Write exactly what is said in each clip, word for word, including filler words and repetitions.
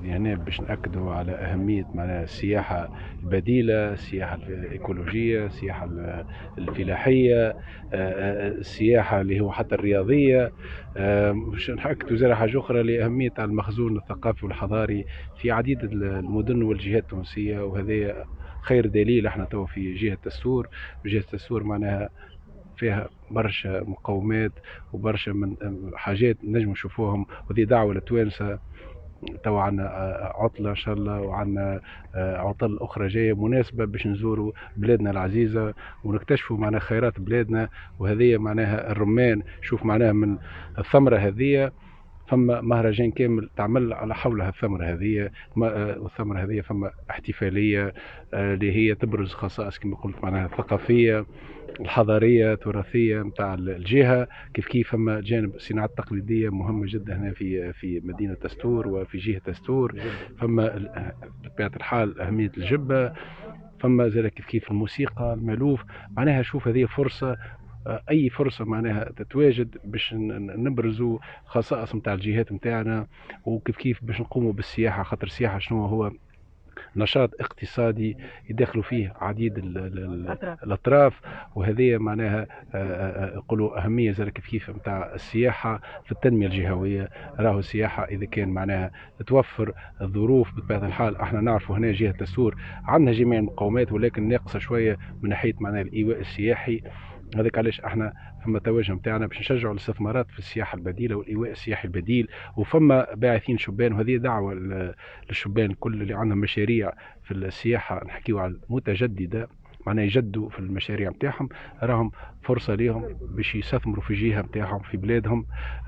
يعني باش نأكدوا على أهمية معناها السياحة البديلة، السياحة الإيكولوجية، السياحة الفلاحية، آه، آه، السياحة اللي هو حتى الرياضية. آه، باش نأكدوا زي حاجة أخرى لأهمية المخزون الثقافي والحضاري في عديد المدن والجهات التونسية. وهذا خير دليل احنا تو في جهة تستور. جهة تستور معناها فيها برشا مقومات وبرشا من حاجات نجم نشوفوهم، وهذه دعوة للتوانسة. تو عنا عطلة إن شاء الله، وعنا عطل أخرى جاية مناسبة باش نزوروا بلادنا العزيزة ونكتشفوا معناها خيرات بلادنا. وهذه معناها الرمان، شوف معناها من الثمرة هذه فما مهرجان كامل تعمل على حولها الثمرة هذه. والثمرة هذه فما احتفالية اللي هي تبرز خصائص كما قلت معناها الثقافية الحضاريه التراثيه نتاع الجهه. كيف كيف فما جانب الصناعات التقليديه مهمه جدا هنا في في مدينه تستور وفي جهه تستور. فما بطبيعه الحال اهميه الجبه. فما زاد كيف كيف الموسيقى المالوف. معناها شوف هذه فرصه، اي فرصه معناها تتواجد باش نبرزوا خصائص نتاع الجهات نتاعنا. وكيف كيف باش نقوموا بالسياحه، خاطر السياحه شنو هو؟ نشاط اقتصادي يدخلوا فيه عديد ال ال ال الاطراف. وهذه معناها يقولوا اهميه زي كيف كيف نتاع السياحه في التنميه الجهويه. راهو السياحه اذا كان معناها توفر الظروف بطبيعه الحال. احنا نعرفوا هنا جهه تسور عندنا جميع المقومات، ولكن ناقصه شويه من ناحيه معناها الايواء السياحي. هذاك علاش احنا فما توجه نتاعنا باش نشجعوا الاستثمارات في السياحه البديله والايواء السياحي البديل. وفما باعثين شبان، وهذه دعوه للشبان الكل اللي عندهم مشاريع في السياحه، نحكيو على المتجدده معناها يجدوا في المشاريع نتاعهم. راهم فرصه ليهم باش يستثمروا في الجهه نتاعهم في بلادهم.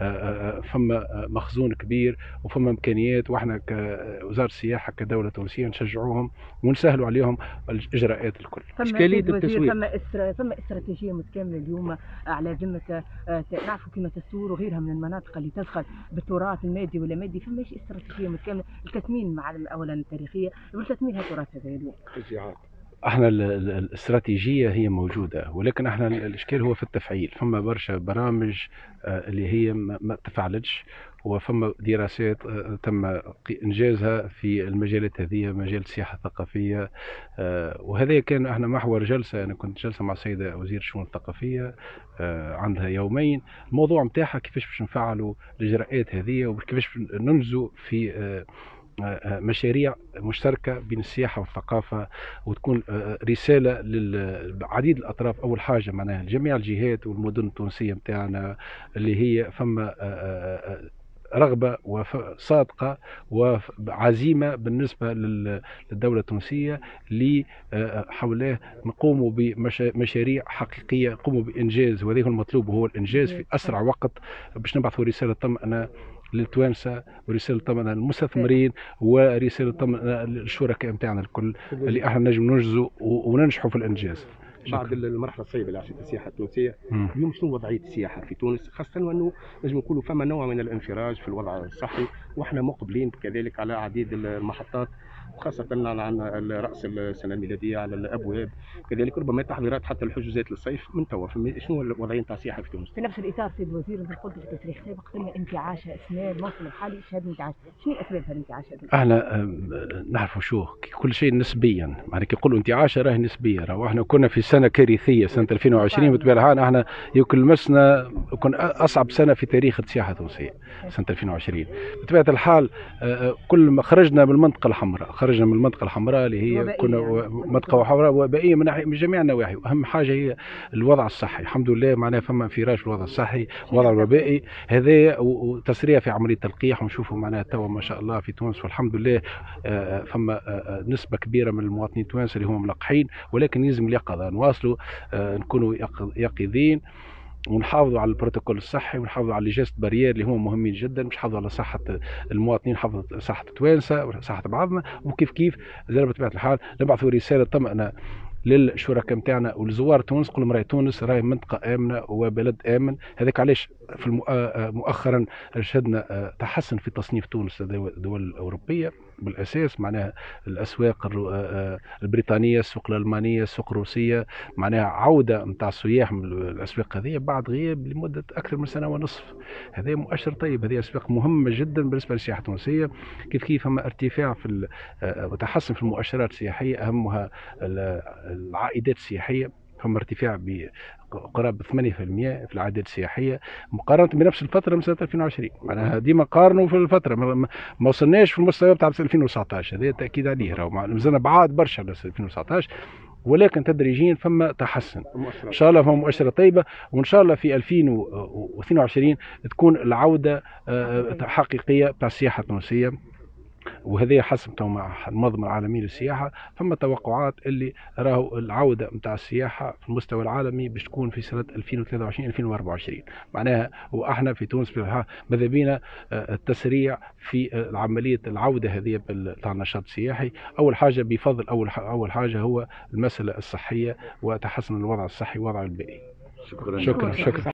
فما مخزون كبير وفما امكانيات، واحنا كوزاره السياحه كدوله تونسيه نشجعوهم ونسهلوا عليهم الاجراءات الكل. اشكاليه التسويق. فما إسر... فما استراتيجيه متكامله اليوم على ذمه نعرفوا كما تستور وغيرها من المناطق اللي تدخل بالتراث المادي ولا مادي. فماش استراتيجيه متكامله للتثمين مع اولا التاريخيه والتثمين هالتراث هذا اليوم؟ احنا الاستراتيجيه هي موجوده، ولكن احنا الاشكال هو في التفعيل. فما برشا برامج اللي هي ما تفعلتش، وفما دراسات تم انجازها في المجالات هذه، مجال السياحه الثقافيه. وهذا كان احنا محور جلسه. انا كنت جلسه مع السيده وزير الشؤون الثقافيه عندها يومين. الموضوع نتاعها كيفاش باش نفعلوا الاجراءات هذه وكيفاش ننجزوا في مشاريع مشتركة بين السياحة والثقافة، وتكون رسالة لعديد الأطراف. أول حاجة معناها لجميع الجهات والمدن التونسية متاعنا اللي هي فما رغبة صادقة وعزيمة بالنسبة للدولة التونسية اللي حولاه نقوموا بمشاريع حقيقية، نقوموا بإنجاز. وهذا هو المطلوب، وهو الإنجاز في أسرع وقت باش نبعثوا رسالة طمأنة للتوانسة، ورسالة طمأنة للمستثمرين، ورسالة طمأنة للشركاء نتاعنا الكل اللي احنا نجم ننجزوا وننجحوا في الإنجاز. بعد المرحله الصعيبه اللي عاشتها السياحه التونسيه، اليوم شنو وضعيه السياحه في تونس، خاصه وانه نجم نقولوا فما نوع من الانفراج في الوضع الصحي، واحنا مقبلين كذلك على عديد المحطات، وخاصه على راس السنه الميلاديه على الابواب، كذلك ربما تحضيرات حتى الحجوزات للصيف من توا. شنو الوضعيه نتاع السياحه في تونس؟ في نفس الاطار سيد الوزير، انت قلت في تصريح سابق قلنا انتعاش اسماء الموسم الحالي شهد انتعاش. شنو اسباب هذا الانتعاش هذا؟ احنا نعرفوا شو كل شيء نسبيا، معناها كي يقولوا انتعاش راه نسبيا. راهو احنا كنا في سنه كارثيه سنه ألفين وعشرين بطبيعه الحال. احنا يمكن لمسنا كنا اصعب سنه في تاريخ السياحه التونسيه سنه ألفين وعشرين بطبيعه الحال. كل ما خرجنا من المنطقه الحمراء، خرجنا من المنطقه الحمراء اللي هي كنا منطقه حمراء وبائيه من من جميع النواحي. واهم حاجه هي الوضع الصحي. الحمد لله معناها فما انفراج في الوضع الصحي الوضع الوبائي هذا، وتسريع في عمليه تلقيح. ونشوفوا معناها توا ما شاء الله في تونس والحمد لله فما نسبه كبيره من المواطنين التوانسه اللي هم ملقحين. ولكن يلزم اليقظه، نواصلوا نكونوا يقظين ونحافظوا على البروتوكول الصحي، ونحافظوا على لجاسة بارير اللي هم مهمين جدا باش نحافظوا على صحه المواطنين، نحافظوا صحه التوانسه وصحه بعضنا. وكيف كيف زي بطبيعه الحال نبعثوا رساله طمأنه للشركاء نتاعنا ولزوار تونس، نقول لهم راهي تونس راهي منطقه امنه وبلد امن. هذاك علاش في مؤخرا شهدنا تحسن في تصنيف تونس لدى الدول الاوروبيه بالاساس، معناها الاسواق البريطانيه، السوق الالمانيه، السوق الروسيه، معناها عوده نتاع السياح من الاسواق هذه بعد غياب لمده اكثر من سنه ونصف. هذا مؤشر طيب، هذه اسواق مهمه جدا بالنسبه للسياحه التونسيه. كيف كيف فما ارتفاع في وتحسن في المؤشرات السياحيه، اهمها العائدات السياحيه، فما ارتفاع بقرابه ثمانية بالمئة في العائدات السياحيه مقارنه بنفس الفتره من سنه ألفين وعشرين. معناها ديما قارنوا في الفتره، ما وصلناش في المستوى بتاع ألفين وتسعطاش، هذا تاكيد عليه، راهو مازلنا بعاد برشا على ألفين وتسعطاش، ولكن تدريجيا فما تحسن ان شاء الله، فما مؤشرة طيبه، وان شاء الله في ألفين واثنين وعشرين تكون العوده حقيقيه بتاع السياحه التونسيه. وهذا حسب مع المنظمه العالميه للسياحه، فما توقعات اللي راهو العوده نتاع السياحه في المستوى العالمي باش تكون في سنه ألفين وثلاثة وعشرين ألفين وأربعة وعشرين. معناها واحنا في تونس ماذا بينا التسريع في عمليه العوده هذه تاع النشاط السياحي. اول حاجه بفضل اول اول حاجه هو المساله الصحيه وتحسن الوضع الصحي والوضع البيئي. شكرا شكرا, شكرا.